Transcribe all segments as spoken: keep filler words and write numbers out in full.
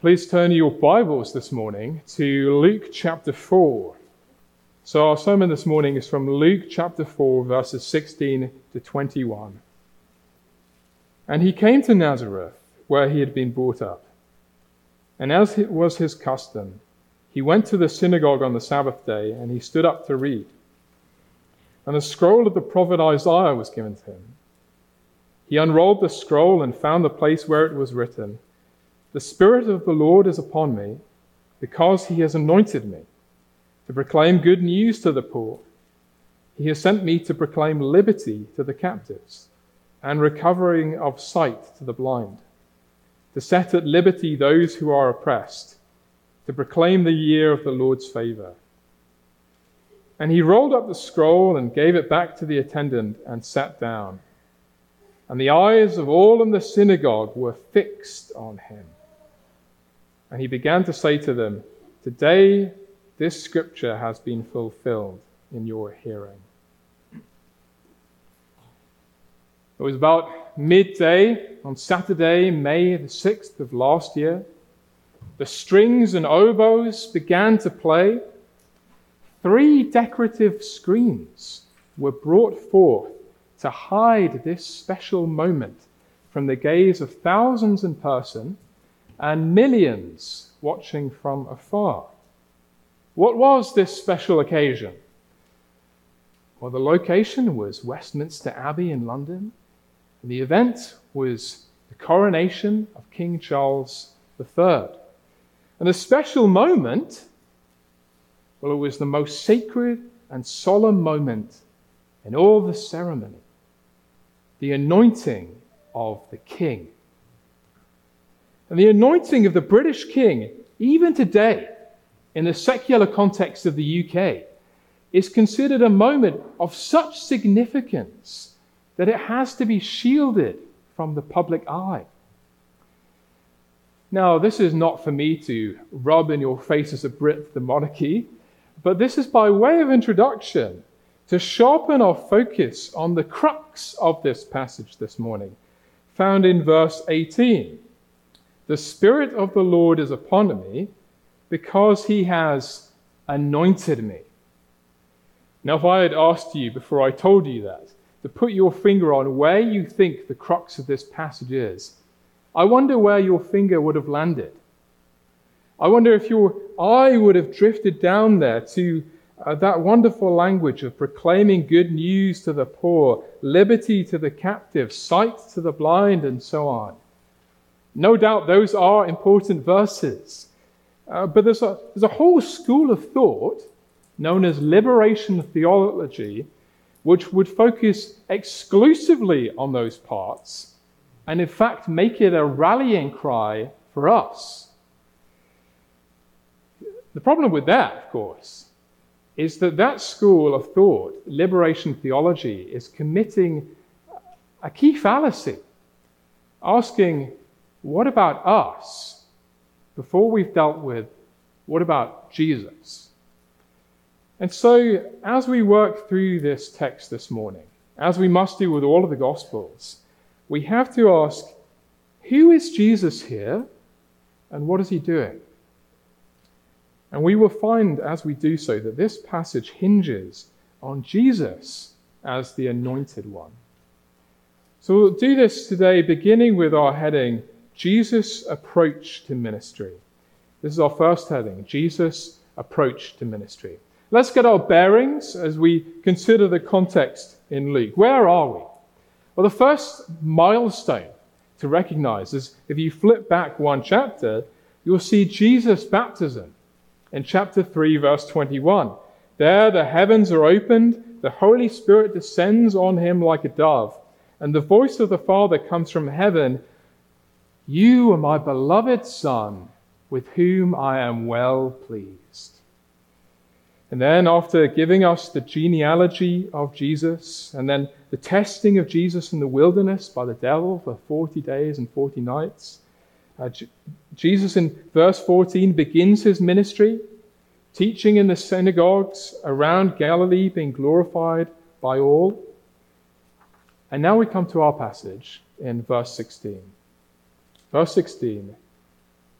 Please turn your Bibles this morning to Luke chapter four. So our sermon this morning is from Luke chapter four, verses sixteen to twenty-one. And he came to Nazareth, where he had been brought up. And as it was his custom, he went to the synagogue on the Sabbath day, and he stood up to read. And a scroll of the prophet Isaiah was given to him. He unrolled the scroll and found the place where it was written, "The Spirit of the Lord is upon me, because he has anointed me to proclaim good news to the poor. He has sent me to proclaim liberty to the captives and recovering of sight to the blind, to set at liberty those who are oppressed, to proclaim the year of the Lord's favor." And he rolled up the scroll and gave it back to the attendant and sat down. And the eyes of all in the synagogue were fixed on him. And he began to say to them, "Today this scripture has been fulfilled in your hearing." It was about midday on Saturday, May the sixth of last year. The strings and oboes began to play. Three decorative screens were brought forth to hide this special moment from the gaze of thousands in person and millions watching from afar. What was this special occasion? Well, the location was Westminster Abbey in London, and the event was the coronation of King Charles the Third. And the special moment, well, it was the most sacred and solemn moment in all the ceremony, the anointing of the king. And the anointing of the British king, even today, in the secular context of the U K, is considered a moment of such significance that it has to be shielded from the public eye. Now, this is not for me to rub in your face as a Brit the monarchy, but this is by way of introduction to sharpen our focus on the crux of this passage this morning, found in verse eighteen. "The Spirit of the Lord is upon me, because he has anointed me." Now, if I had asked you before I told you that, to put your finger on where you think the crux of this passage is, I wonder where your finger would have landed. I wonder if your eye would have drifted down there to uh, that wonderful language of proclaiming good news to the poor, liberty to the captive, sight to the blind, and so on. No doubt those are important verses. Uh, but there's a, there's a whole school of thought known as liberation theology, which would focus exclusively on those parts and in fact make it a rallying cry for us. The problem with that, of course, is that that school of thought, liberation theology, is committing a key fallacy, asking, what about us? Before we've dealt with, what about Jesus? And so, as we work through this text this morning, as we must do with all of the Gospels, we have to ask, who is Jesus here, and what is he doing? And we will find, as we do so, that this passage hinges on Jesus as the anointed one. So we'll do this today, beginning with our heading, Jesus' approach to ministry. This is our first heading, Jesus' approach to ministry. Let's get our bearings as we consider the context in Luke. Where are we? Well, the first milestone to recognize is if you flip back one chapter, you'll see Jesus' baptism in chapter three, verse twenty-one. There the heavens are opened, the Holy Spirit descends on him like a dove, and the voice of the Father comes from heaven, "You are my beloved Son, with whom I am well pleased." And then after giving us the genealogy of Jesus, and then the testing of Jesus in the wilderness by the devil for forty days and forty nights, uh, J- Jesus in verse fourteen begins his ministry, teaching in the synagogues around Galilee, being glorified by all. And now we come to our passage in verse sixteen. Verse sixteen,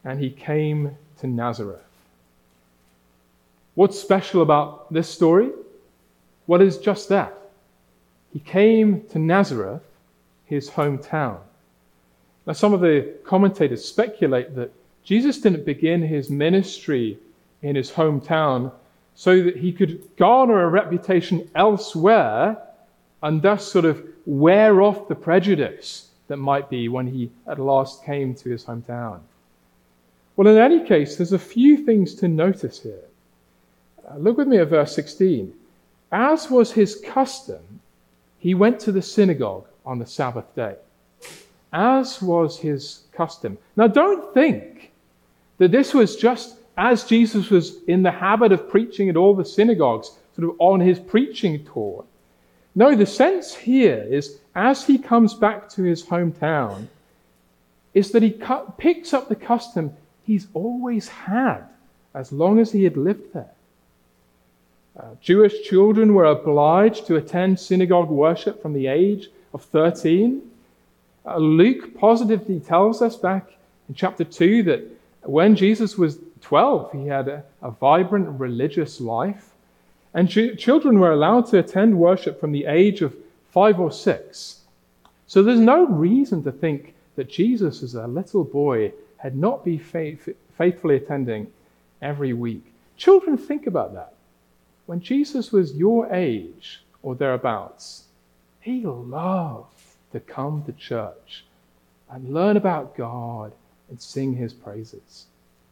and he came to Nazareth. What's special about this story? Well, it's just that. He came to Nazareth, his hometown. Now, some of the commentators speculate that Jesus didn't begin his ministry in his hometown so that he could garner a reputation elsewhere and thus sort of wear off the prejudice that might be when he at last came to his hometown. Well, in any case, there's a few things to notice here. Uh, look with me at verse sixteen. As was his custom, he went to the synagogue on the Sabbath day. As was his custom. Now, don't think that this was just as Jesus was in the habit of preaching at all the synagogues, sort of on his preaching tour. No, the sense here is as he comes back to his hometown, is that he cu- picks up the custom he's always had as long as he had lived there. Uh, Jewish children were obliged to attend synagogue worship from the age of thirteen. Uh, Luke positively tells us back in chapter two that when Jesus was twelve, he had a, a vibrant religious life. And ch- children were allowed to attend worship from the age of five or six. So there's no reason to think that Jesus, as a little boy, had not been faith- faithfully attending every week. Children, think about that. When Jesus was your age or thereabouts, he loved to come to church and learn about God and sing his praises.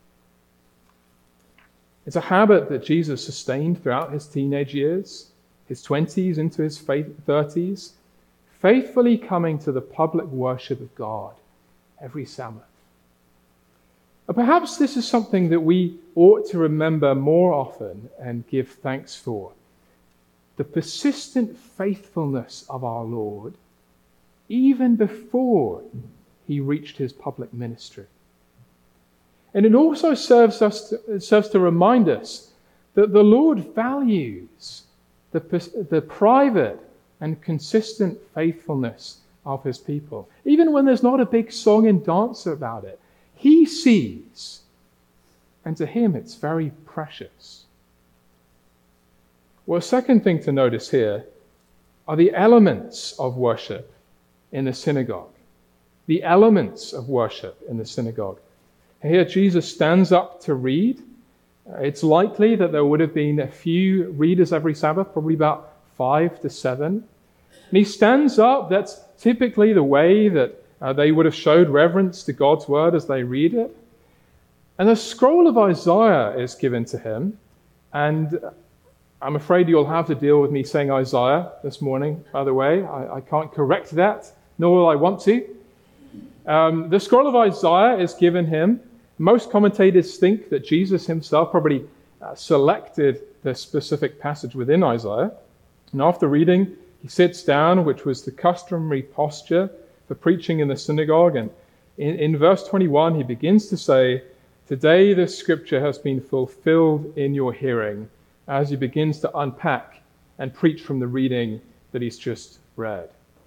It's a habit that Jesus sustained throughout his teenage years, his twenties into his thirties, faithfully coming to the public worship of God every Sabbath. And perhaps this is something that we ought to remember more often and give thanks for. The persistent faithfulness of our Lord, even before he reached his public ministry. And it also serves us to, it serves to remind us that the Lord values the, the private and consistent faithfulness of his people. Even when there's not a big song and dance about it, he sees, and to him it's very precious. Well, a second thing to notice here are the elements of worship in the synagogue. The elements of worship in the synagogue. Here Jesus stands up to read. It's likely that there would have been a few readers every Sabbath, probably about five to seven. And he stands up. That's typically the way that uh, they would have showed reverence to God's word as they read it. And a scroll of Isaiah is given to him. And I'm afraid you'll have to deal with me saying Isaiah this morning, by the way. I, I can't correct that, nor will I want to. Um, the scroll of Isaiah is given him. Most commentators think that Jesus himself probably uh, selected the specific passage within Isaiah. And after reading, he sits down, which was the customary posture for preaching in the synagogue. And in, in verse twenty-one, he begins to say, "Today this scripture has been fulfilled in your hearing," as he begins to unpack and preach from the reading that he's just read.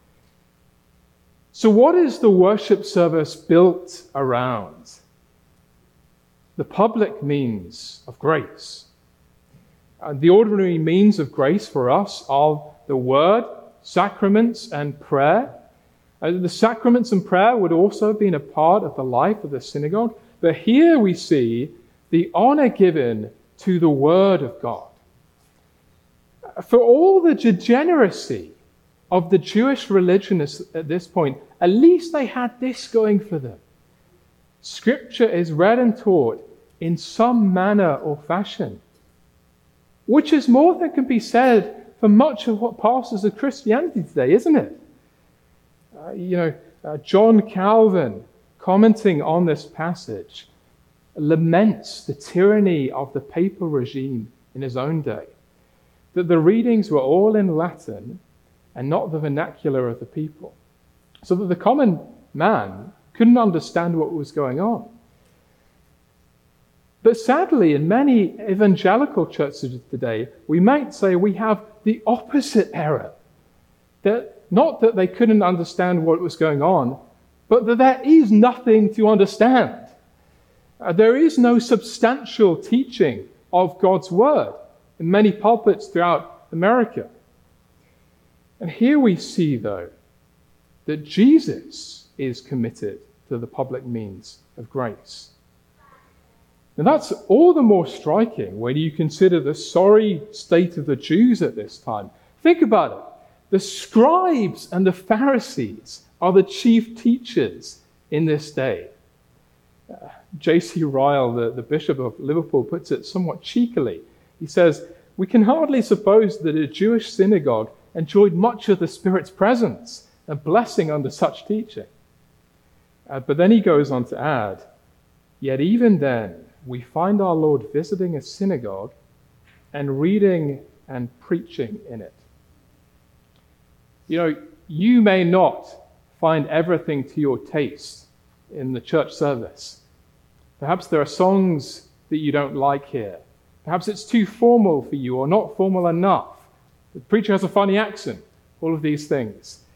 So what is the worship service built around? The public means of grace. Uh, the ordinary means of grace for us are the word, sacraments, and prayer. Uh, the sacraments and prayer would also have been a part of the life of the synagogue. But here we see the honor given to the word of God. For all the degeneracy of the Jewish religion at this point, at least they had this going for them. Scripture is read and taught in some manner or fashion, which is more than can be said for much of what passes of Christianity today, isn't it? Uh, you know, uh, John Calvin, commenting on this passage, laments the tyranny of the papal regime in his own day, that the readings were all in Latin and not the vernacular of the people, so that the common man couldn't understand what was going on. But sadly, in many evangelical churches today, we might say we have the opposite error. That not that they couldn't understand what was going on, but that there is nothing to understand. Uh, there is no substantial teaching of God's word in many pulpits throughout America. And here we see, though, that Jesus is committed to the public means of grace. And that's all the more striking when you consider the sorry state of the Jews at this time. Think about it. The scribes and the Pharisees are the chief teachers in this day. Uh, J C Ryle, the, the Bishop of Liverpool, puts it somewhat cheekily. He says, "We can hardly suppose that a Jewish synagogue enjoyed much of the Spirit's presence and blessing under such teaching." Uh, but then he goes on to add, "Yet even then, we find our Lord visiting a synagogue and reading and preaching in it." You know, you may not find everything to your taste in the church service. Perhaps there are songs that you don't like here. Perhaps it's too formal for you or not formal enough. The preacher has a funny accent, all of these things.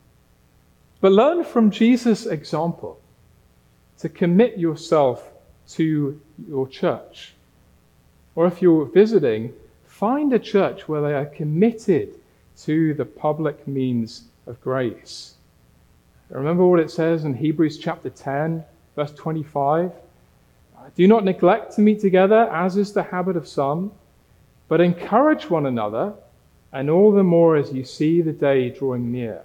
But learn from Jesus' example to commit yourself to your church. Or if you're visiting, find a church where they are committed to the public means of grace. Remember what it says in Hebrews chapter ten, verse twenty-five? "Do not neglect to meet together, as is the habit of some, but encourage one another, and all the more as you see the day drawing near."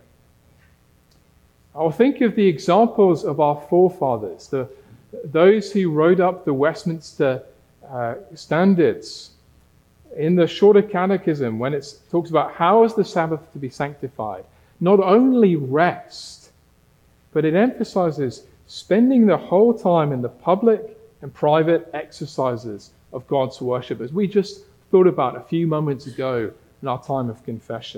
I'll think of the examples of our forefathers, the, those who wrote up the Westminster uh, Standards. In the Shorter Catechism, when it talks about how is the Sabbath to be sanctified, not only rest, but it emphasizes spending the whole time in the public and private exercises of God's worship, as we just thought about a few moments ago in our time of confession.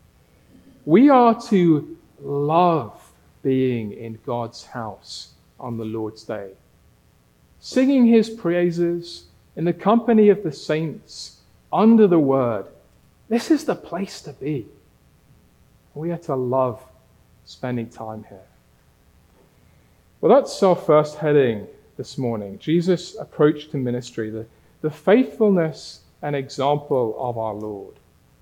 We are to love being in God's house on the Lord's Day, singing his praises in the company of the saints, under the word. This is the place to be. We are to love spending time here. Well, that's our first heading this morning. Jesus' approach to ministry, the, the faithfulness and example of our Lord.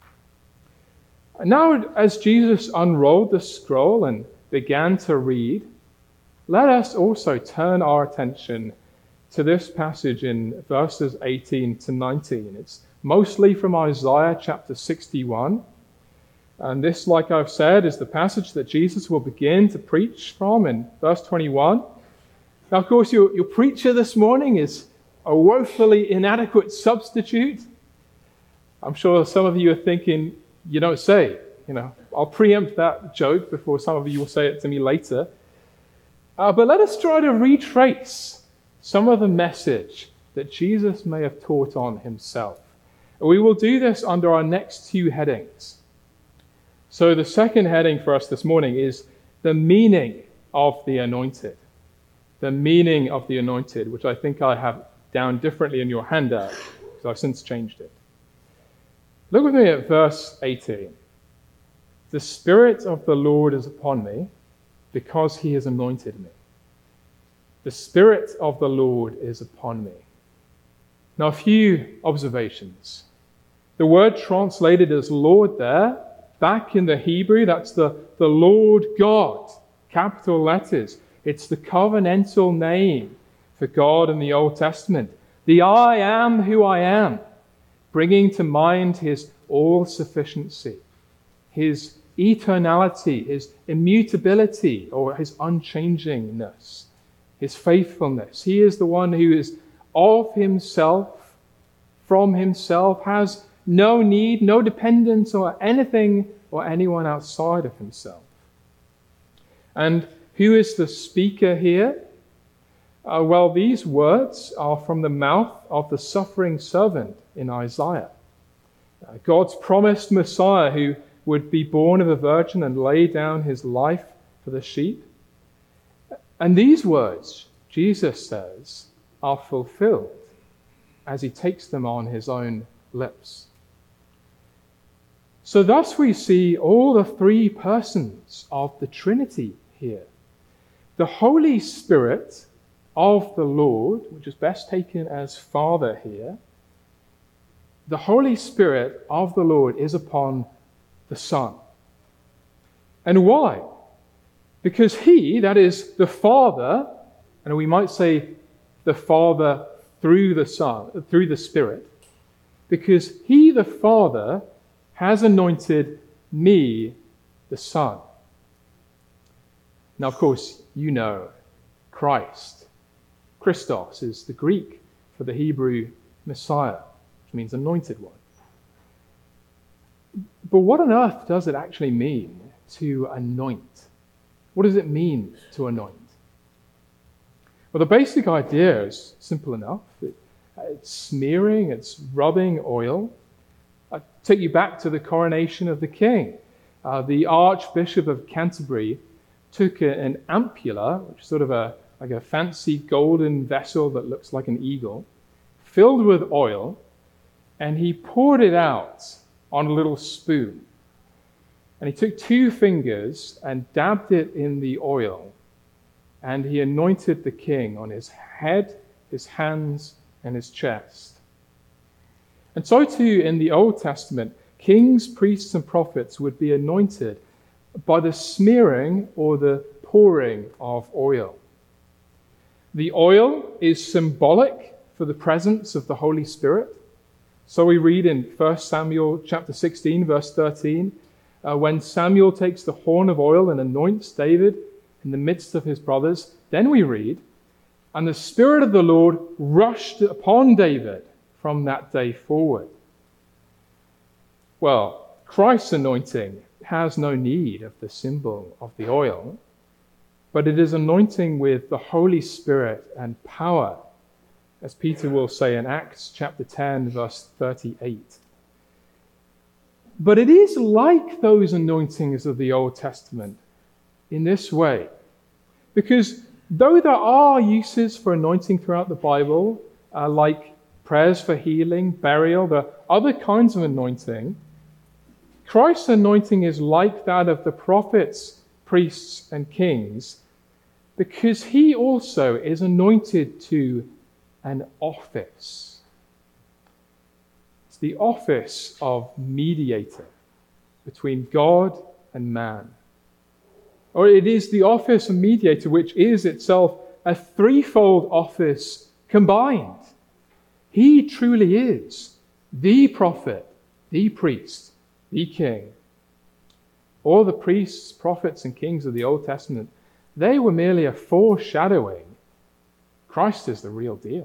And now, as Jesus unrolled the scroll and began to read, let us also turn our attention to this passage in verses eighteen to nineteen. It's mostly from Isaiah chapter sixty-one. And this, like I've said, is the passage that Jesus will begin to preach from in verse twenty-one. Now, of course, your, your preacher this morning is a woefully inadequate substitute. I'm sure some of you are thinking, you don't say. You know, I'll preempt that joke before some of you will say it to me later. Uh, but let us try to retrace some of the message that Jesus may have taught on himself. We will do this under our next two headings. So the second heading for us this morning is the meaning of the anointed. The meaning of the anointed, which I think I have down differently in your handout, because I've since changed it. Look with me at verse eighteen. "The Spirit of the Lord is upon me, because he has anointed me." The Spirit of the Lord is upon me. Now, a few observations. The word translated as Lord there, back in the Hebrew, that's the, the Lord God, capital letters. It's the covenantal name for God in the Old Testament. The I am who I am, bringing to mind his all-sufficiency, his eternality, his immutability, or his unchangingness, his faithfulness. He is the one who is of himself, from himself, has no need, no dependence on anything or anyone outside of himself. And who is the speaker here? Uh, well, these words are from the mouth of the suffering servant in Isaiah. Uh, God's promised Messiah who would be born of a virgin and lay down his life for the sheep. And these words, Jesus says, are fulfilled as he takes them on his own lips. So thus we see all the three persons of the Trinity here. The Holy Spirit of the Lord, which is best taken as Father here, the Holy Spirit of the Lord is upon the Son. And why? Because he, that is the Father, and we might say the Father through the Son, through the Spirit, because he, the Father, has anointed me, the Son. Now, of course, you know Christ. Christos is the Greek for the Hebrew Messiah, which means anointed one. But what on earth does it actually mean to anoint? What does it mean to anoint? Well, the basic idea is simple enough. It, it's smearing, it's rubbing oil. I take you back to the coronation of the king. Uh, the Archbishop of Canterbury took a, an ampulla, which is sort of a like a fancy golden vessel that looks like an eagle, filled with oil, and he poured it out on a little spoon. And he took two fingers and dabbed it in the oil, and he anointed the king on his head, his hands, and his chest. And so too in the Old Testament, kings, priests, and prophets would be anointed by the smearing or the pouring of oil. The oil is symbolic for the presence of the Holy Spirit. So we read in First Samuel chapter sixteen, verse thirteen, uh, when Samuel takes the horn of oil and anoints David in the midst of his brothers, then we read, and the Spirit of the Lord rushed upon David from that day forward. Well, Christ's anointing has no need of the symbol of the oil, but it is anointing with the Holy Spirit and power, as Peter will say in Acts chapter ten, verse thirty-eight. But it is like those anointings of the Old Testament in this way, because though there are uses for anointing throughout the Bible, uh, like prayers for healing, burial, there are other kinds of anointing, Christ's anointing is like that of the prophets, priests, and kings, because he also is anointed to an office. It's the office of mediator between God and man. Or it is the office of mediator, which is itself a threefold office combined. He truly is the prophet, the priest, the king. All the priests, prophets, and kings of the Old Testament, they were merely a foreshadowing. Christ is the real deal.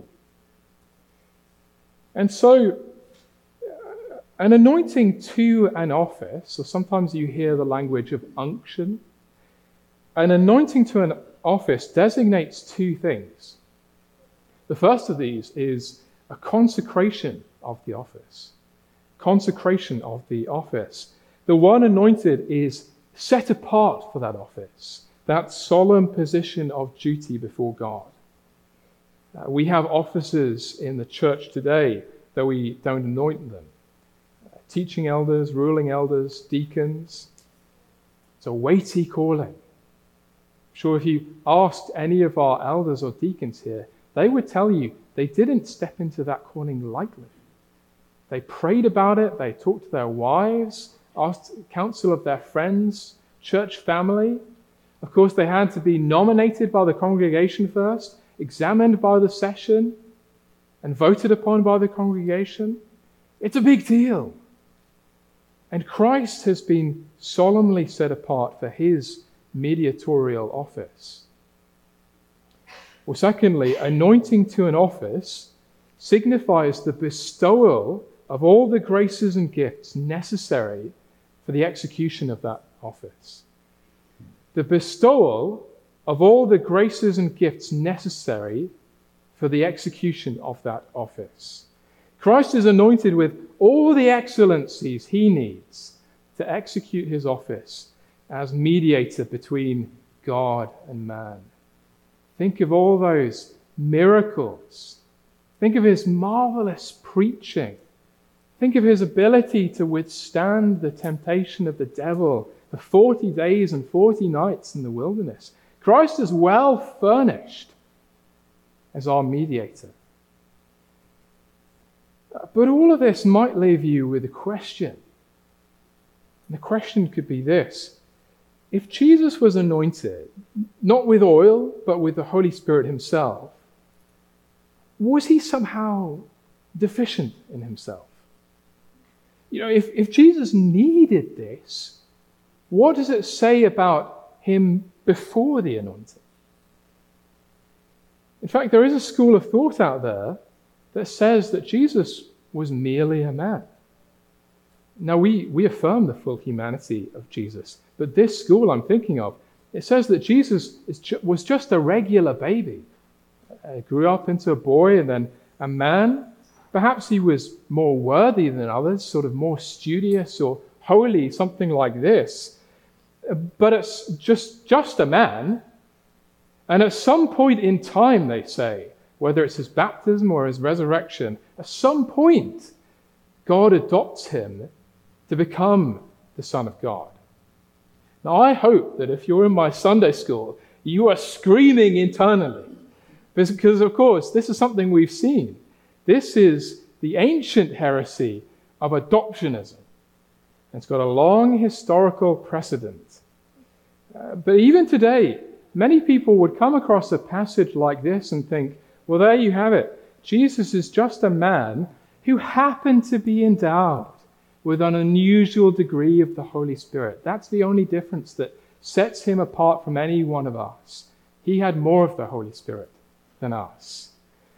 And so, an anointing to an office, or sometimes you hear the language of unction, an anointing to an office designates two things. The first of these is a consecration of the office. Consecration of the office. The one anointed is set apart for that office, that solemn position of duty before God. Uh, we have officers in the church today, though we don't anoint them. Uh, teaching elders, ruling elders, deacons. It's a weighty calling. I'm sure if you asked any of our elders or deacons here, they would tell you they didn't step into that calling lightly. They prayed about it, they talked to their wives, asked counsel of their friends, church family. Of course, they had to be nominated by the congregation first, examined by the session, and voted upon by the congregation. It's a big deal. And Christ has been solemnly set apart for his mediatorial office. Well, secondly, anointing to an office signifies the bestowal of all the graces and gifts necessary for the execution of that office. The bestowal of all the graces and gifts necessary for the execution of that office. Christ is anointed with all the excellencies he needs to execute his office as mediator between God and man. Think of all those miracles. Think of his marvelous preaching. Think of his ability to withstand the temptation of the devil for forty days and forty nights in the wilderness. Christ is well furnished as our mediator. But all of this might leave you with a question. And the question could be this: if Jesus was anointed, not with oil, but with the Holy Spirit himself, was he somehow deficient in himself? You know, if, if Jesus needed this, what does it say about him before the anointing? In fact, there is a school of thought out there that says that Jesus was merely a man. Now, we, we affirm the full humanity of Jesus, but this school I'm thinking of, it says that Jesus is ju- was just a regular baby. Uh, grew up into a boy and then a man. Perhaps he was more worthy than others, sort of more studious or holy, something like this. Uh, but it's just, just a man. And at some point in time, they say, whether it's his baptism or his resurrection, at some point, God adopts him to become the Son of God. Now, I hope that if you're in my Sunday school, you are screaming internally. Because, of course, this is something we've seen. This is the ancient heresy of adoptionism. It's got a long historical precedent. Uh, but even today, many people would come across a passage like this and think, well, there you have it. Jesus is just a man who happened to be endowed with an unusual degree of the Holy Spirit. That's the only difference that sets him apart from any one of us. He had more of the Holy Spirit than us.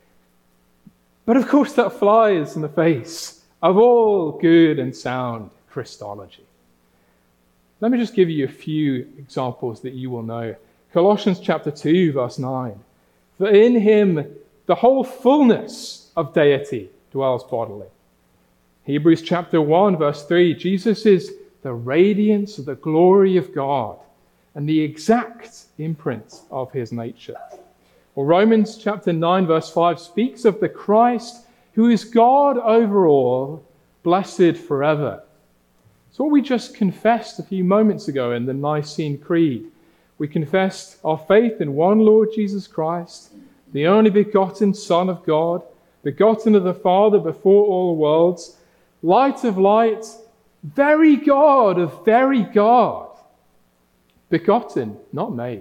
But of course, that flies in the face of all good and sound Christology. Let me just give you a few examples that you will know. Colossians chapter two, verse nine. For in him the whole fullness of deity dwells bodily. Hebrews chapter one, verse three. Jesus is the radiance of the glory of God and the exact imprint of his nature. Or Romans chapter nine, verse five speaks of the Christ who is God over all, blessed forever. It's what we just confessed a few moments ago in the Nicene Creed. We confessed our faith in one Lord Jesus Christ, the only begotten Son of God, begotten of the Father before all worlds, light of light, very God of very God, begotten, not made,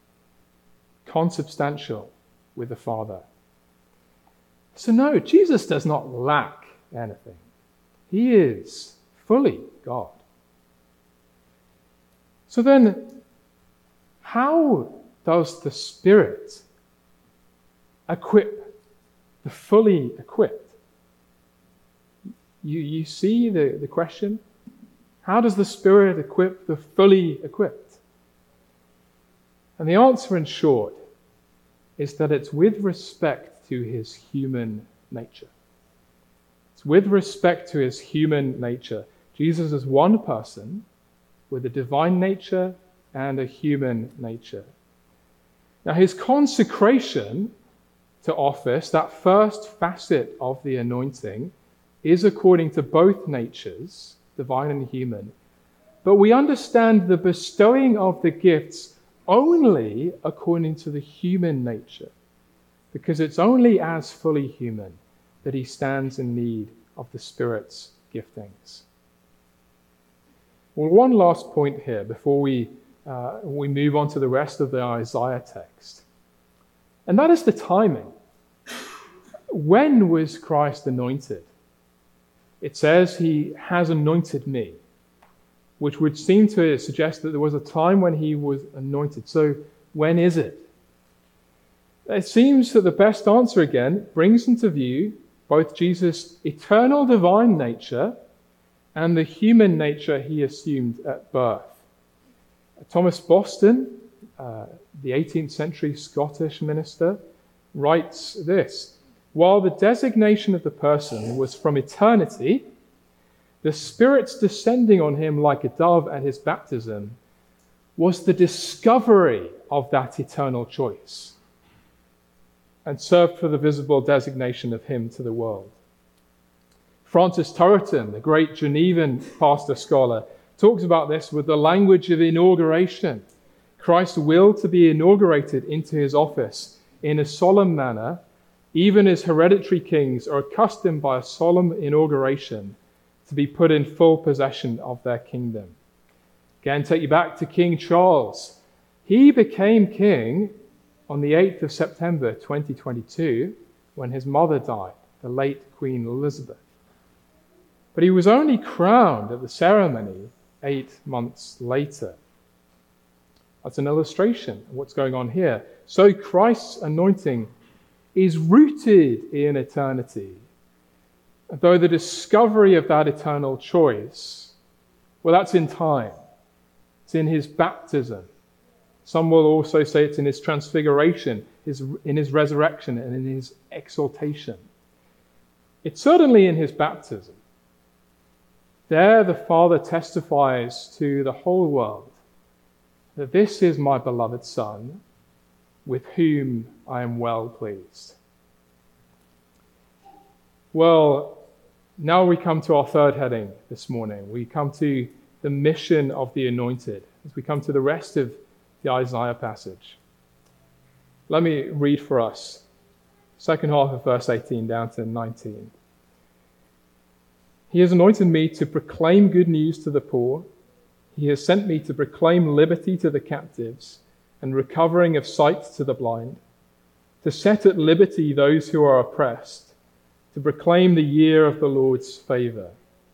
consubstantial with the Father. So no, Jesus does not lack anything. He is fully God. So then, how does the Spirit equip the fully equipped? You, you see the, the question? How does the Spirit equip the fully equipped? And the answer, in short, is that it's with respect to his human nature. It's with respect to his human nature. Jesus is one person with a divine nature and a human nature. Now, his consecration to office, that first facet of the anointing, is according to both natures, divine and human. But we understand the bestowing of the gifts only according to the human nature, because it's only as fully human that he stands in need of the Spirit's giftings. Well, one last point here before we uh, we move on to the rest of the Isaiah text, and that is the timing. When was Christ anointed? It says he has anointed me, which would seem to suggest that there was a time when he was anointed. So when is it? It seems that the best answer again brings into view both Jesus' eternal divine nature and the human nature he assumed at birth. Thomas Boston, uh, the eighteenth century Scottish minister, writes this: while the designation of the person was from eternity, the Spirit's descending on him like a dove at his baptism was the discovery of that eternal choice and served for the visible designation of him to the world. Francis Turretin, the great Genevan pastor scholar, talks about this with the language of inauguration. Christ's will to be inaugurated into his office in a solemn manner, even as hereditary kings are accustomed by a solemn inauguration to be put in full possession of their kingdom. Again, take you back to King Charles. He became king on the eighth of September twenty twenty-two when his mother died, the late Queen Elizabeth. But he was only crowned at the ceremony eight months later. That's an illustration of what's going on here. So Christ's anointing is rooted in eternity, though the discovery of that eternal choice, well, that's in time. It's in his baptism. Some will also say it's in his transfiguration, his, in his resurrection, and in his exaltation. It's certainly in his baptism. There the Father testifies to the whole world that this is my beloved Son, with whom I am well pleased. Well, now we come to our third heading this morning. We come to the mission of the anointed, as we come to the rest of the Isaiah passage. Let me read for us, second half of verse eighteen down to nineteen. He has anointed me to proclaim good news to the poor. He has sent me to proclaim liberty to the captives and recovering of sight to the blind, to set at liberty those who are oppressed, to proclaim the year of the Lord's favor.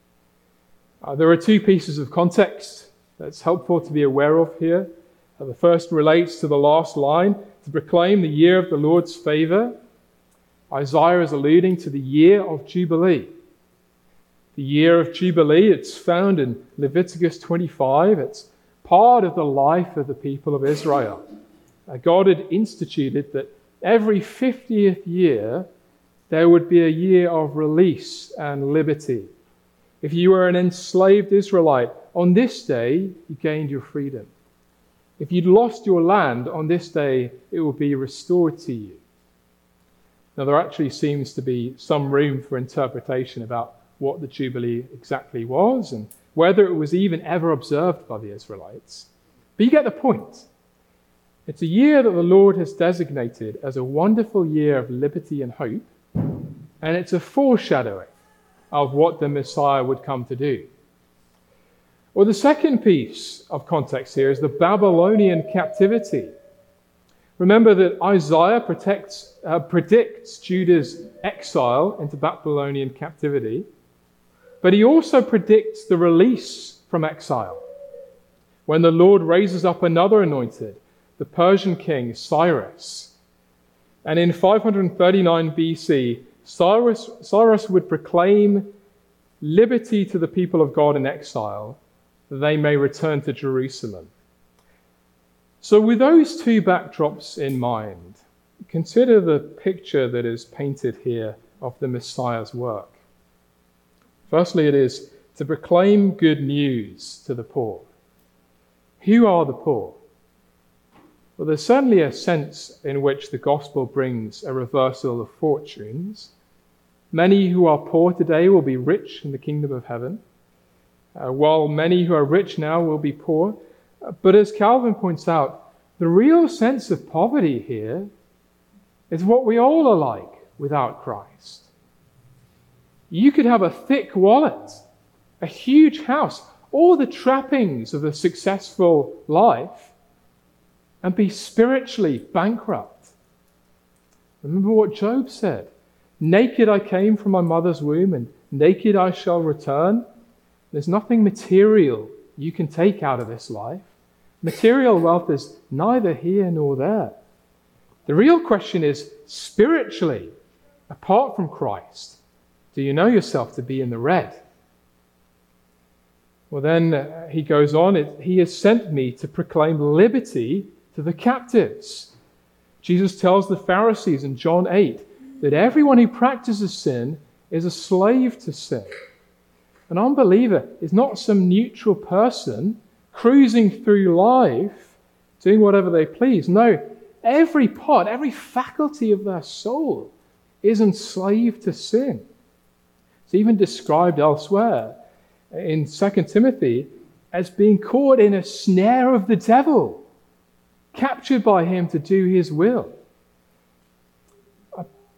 Uh, there are two pieces of context that's helpful to be aware of here. Uh, the first relates to the last line, to proclaim the year of the Lord's favor. Isaiah is alluding to the year of Jubilee. The year of Jubilee, it's found in Leviticus twenty-five. It's part of the life of the people of Israel. Uh, God had instituted that every fiftieth year there would be a year of release and liberty. If you were an enslaved Israelite, on this day you gained your freedom. If you'd lost your land, on this day it will be restored to you. Now there actually seems to be some room for interpretation about what the Jubilee exactly was and whether it was even ever observed by the Israelites. But you get the point. It's a year that the Lord has designated as a wonderful year of liberty and hope, and it's a foreshadowing of what the Messiah would come to do. Well, the second piece of context here is the Babylonian captivity. Remember that Isaiah protects, uh, predicts Judah's exile into Babylonian captivity, but he also predicts the release from exile when the Lord raises up another anointed, the Persian king Cyrus. And in five thirty-nine B C, Cyrus, Cyrus would proclaim liberty to the people of God in exile, that they may return to Jerusalem. So with those two backdrops in mind, consider the picture that is painted here of the Messiah's work. Firstly, it is to proclaim good news to the poor. Who are the poor? Well, there's certainly a sense in which the gospel brings a reversal of fortunes. Many who are poor today will be rich in the kingdom of heaven, uh, while many who are rich now will be poor. But as Calvin points out, the real sense of poverty here is what we all are like without Christ. You could have a thick wallet, a huge house, all the trappings of a successful life, and be spiritually bankrupt. Remember what Job said. Naked I came from my mother's womb, and naked I shall return. There's nothing material you can take out of this life. Material wealth is neither here nor there. The real question is, spiritually, apart from Christ, do you know yourself to be in the red? Well, then uh, he goes on, it, he has sent me to proclaim liberty to the captives. Jesus tells the Pharisees in John eight that everyone who practices sin is a slave to sin. An unbeliever is not some neutral person cruising through life, doing whatever they please. No, every part, every faculty of their soul is enslaved to sin. It's even described elsewhere in Second Timothy as being caught in a snare of the devil, captured by him to do his will.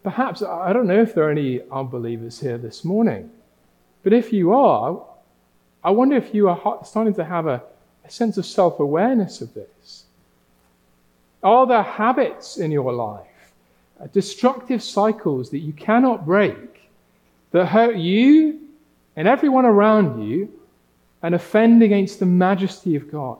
Perhaps, I don't know if there are any unbelievers here this morning, but if you are, I wonder if you are starting to have a, a sense of self-awareness of this. Are there habits in your life, uh, destructive cycles that you cannot break, that hurt you and everyone around you and offend against the majesty of God?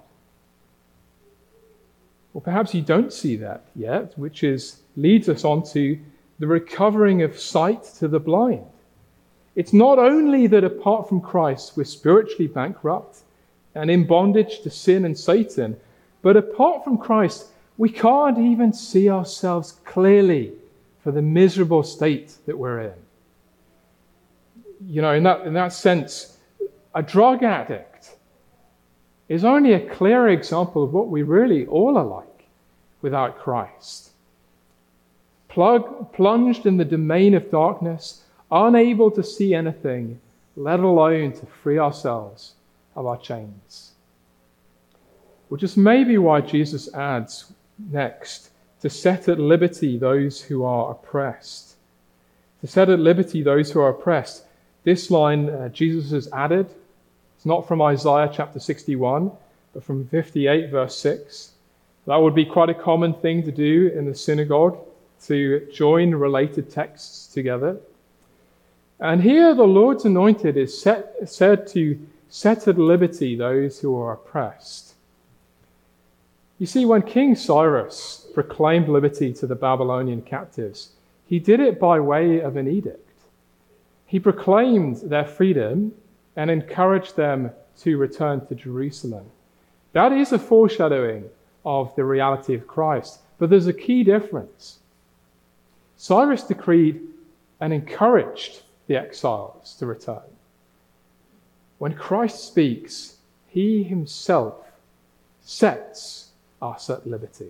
Well, perhaps you don't see that yet, which is leads us on to the recovering of sight to the blind. It's not only that apart from Christ we're spiritually bankrupt and in bondage to sin and Satan, but apart from Christ we can't even see ourselves clearly for the miserable state that we're in. You know, in that, in that sense, a drug addict is only a clear example of what we really all are like without Christ. Plug, plunged in the domain of darkness, unable to see anything, let alone to free ourselves of our chains. Which is maybe why Jesus adds next, to set at liberty those who are oppressed. To set at liberty those who are oppressed. This line uh, Jesus has added. It's not from Isaiah chapter sixty-one, but from fifty-eight verse six. That would be quite a common thing to do in the synagogue, to join related texts together. And here the Lord's anointed is set, said to set at liberty those who are oppressed. You see, when King Cyrus proclaimed liberty to the Babylonian captives, he did it by way of an edict. He proclaimed their freedom and encouraged them to return to Jerusalem. That is a foreshadowing of the reality of Christ, but there's a key difference. Cyrus decreed and encouraged the exiles to return. When Christ speaks, he himself sets us at liberty.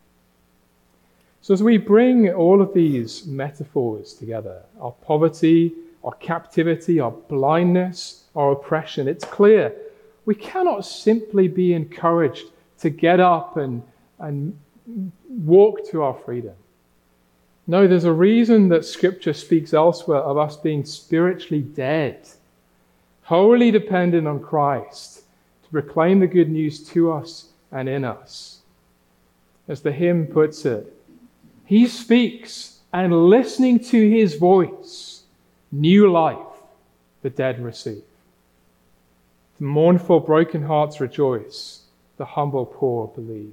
So as we bring all of these metaphors together, our poverty, our captivity, our blindness, our oppression, it's clear we cannot simply be encouraged to get up and, and walk to our freedom. No, there's a reason that Scripture speaks elsewhere of us being spiritually dead, wholly dependent on Christ to proclaim the good news to us and in us. As the hymn puts it, he speaks, and listening to his voice, new life the dead receive. The mournful broken hearts rejoice, the humble poor believe.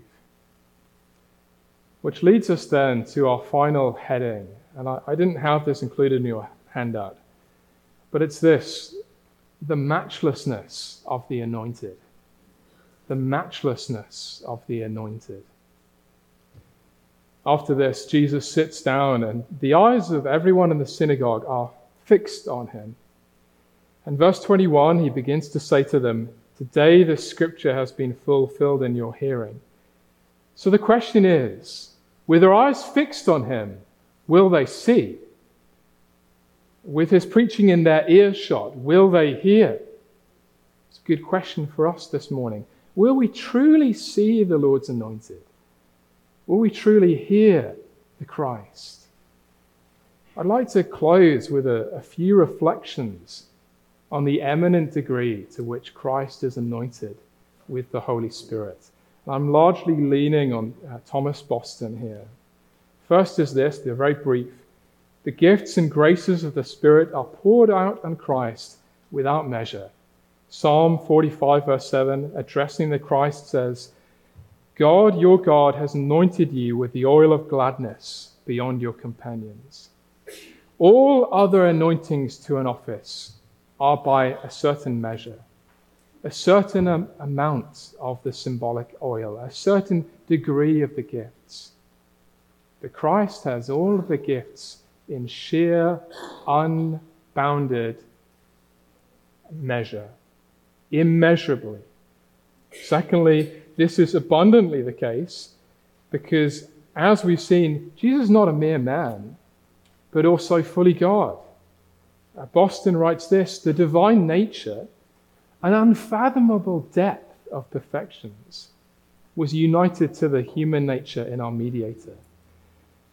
Which leads us then to our final heading. And I, I didn't have this included in your handout, but it's this: the matchlessness of the anointed. The matchlessness of the anointed. After this, Jesus sits down, and the eyes of everyone in the synagogue are fixed on him. And verse twenty-one, he begins to say to them, "Today this scripture has been fulfilled in your hearing." So the question is, with their eyes fixed on him, will they see? With his preaching in their earshot, will they hear? It's a good question for us this morning. Will we truly see the Lord's anointed? Will we truly hear the Christ? I'd like to close with a, a few reflections on the eminent degree to which Christ is anointed with the Holy Spirit. I'm largely leaning on uh, Thomas Boston here. First is this, they're very brief. The gifts and graces of the Spirit are poured out on Christ without measure. Psalm forty-five verse seven, addressing the Christ, says, "God, your God, has anointed you with the oil of gladness beyond your companions." All other anointings to an office are by a certain measure, a certain um, amount of the symbolic oil, a certain degree of the gifts. But Christ has all of the gifts in sheer, unbounded measure, immeasurably. Secondly, this is abundantly the case because, as we've seen, Jesus is not a mere man, but also fully God. Uh, Boston writes this: the divine nature, an unfathomable depth of perfections, was united to the human nature in our mediator.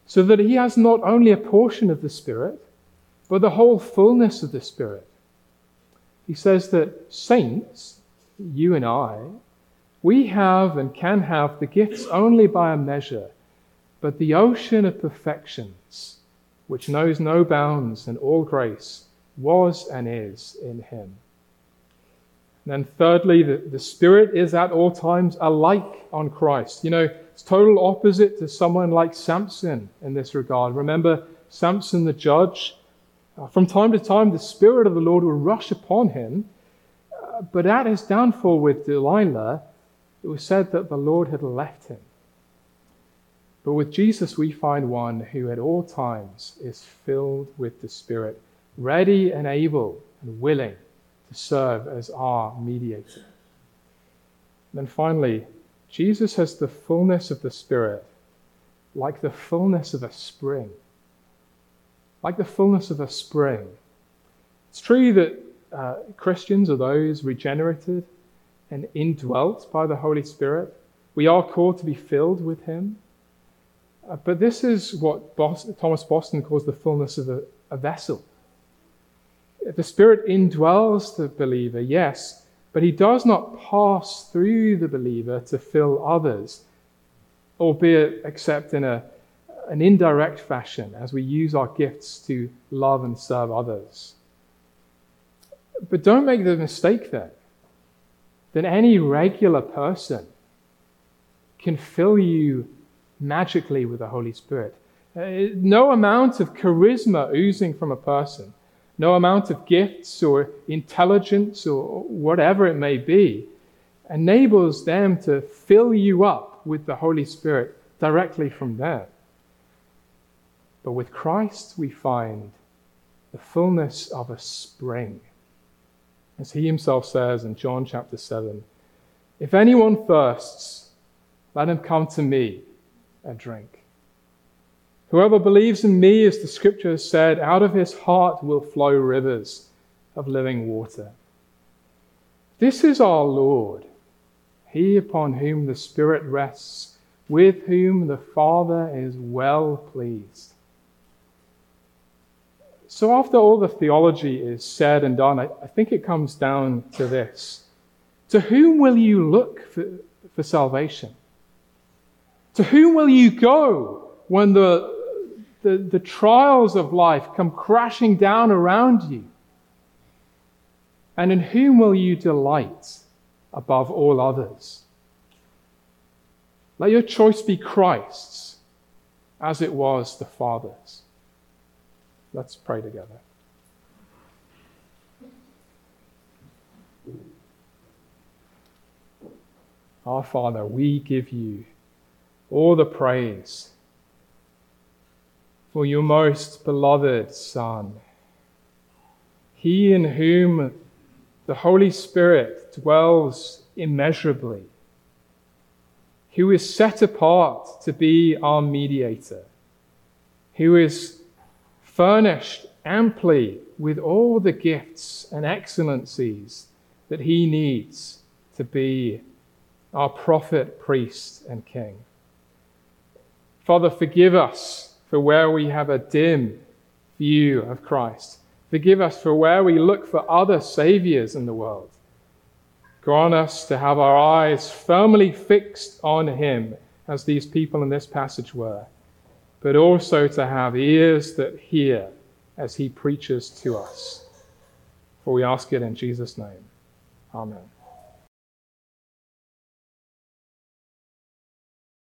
so that he has not only a portion of the Spirit, but the whole fullness of the Spirit. He says that saints, you and I, we have and can have the gifts only by a measure, but the ocean of perfections, which knows no bounds and all grace, was and is in him. And then thirdly, the, the Spirit is at all times alike on Christ. You know, it's total opposite to someone like Samson in this regard. Remember Samson the judge? Uh, from time to time, the Spirit of the Lord would rush upon him, uh, but at his downfall with Delilah, it was said that the Lord had left him. But with Jesus, we find one who at all times is filled with the Spirit, ready and able and willing to serve as our mediator. And then finally, Jesus has the fullness of the Spirit, like the fullness of a spring. Like the fullness of a spring. It's true that uh, Christians are those regenerated and indwelt by the Holy Spirit. We are called to be filled with him. Uh, but this is what Boston, Thomas Boston calls the fullness of a, a vessel. The Spirit indwells the believer, yes, but he does not pass through the believer to fill others, albeit except in a, an indirect fashion as we use our gifts to love and serve others. But don't make the mistake then that any regular person can fill you magically with the Holy Spirit. Uh, no amount of charisma oozing from a person, no amount of gifts or intelligence or whatever it may be, enables them to fill you up with the Holy Spirit directly from them. But with Christ we find the fullness of a spring. As he himself says in John chapter seven, "If anyone thirsts, let him come to me and drink. Whoever believes in me, as the scripture has said, out of his heart will flow rivers of living water." This is our Lord, he upon whom the Spirit rests, with whom the Father is well pleased. So after all the theology is said and done, I, I think it comes down to this. To whom will you look for, for salvation? To whom will you go when the The, the trials of life come crashing down around you? And in whom will you delight above all others? Let your choice be Christ's, as it was the Father's. Let's pray together. Our Father, we give you all the praise for your most beloved Son, he in whom the Holy Spirit dwells immeasurably, who is set apart to be our mediator, who is furnished amply with all the gifts and excellencies that he needs to be our prophet, priest, and king. Father, forgive us for where we have a dim view of Christ. Forgive us for where we look for other saviors in the world. Grant us to have our eyes firmly fixed on him, as these people in this passage were, but also to have ears that hear as he preaches to us. For we ask it in Jesus' name. Amen.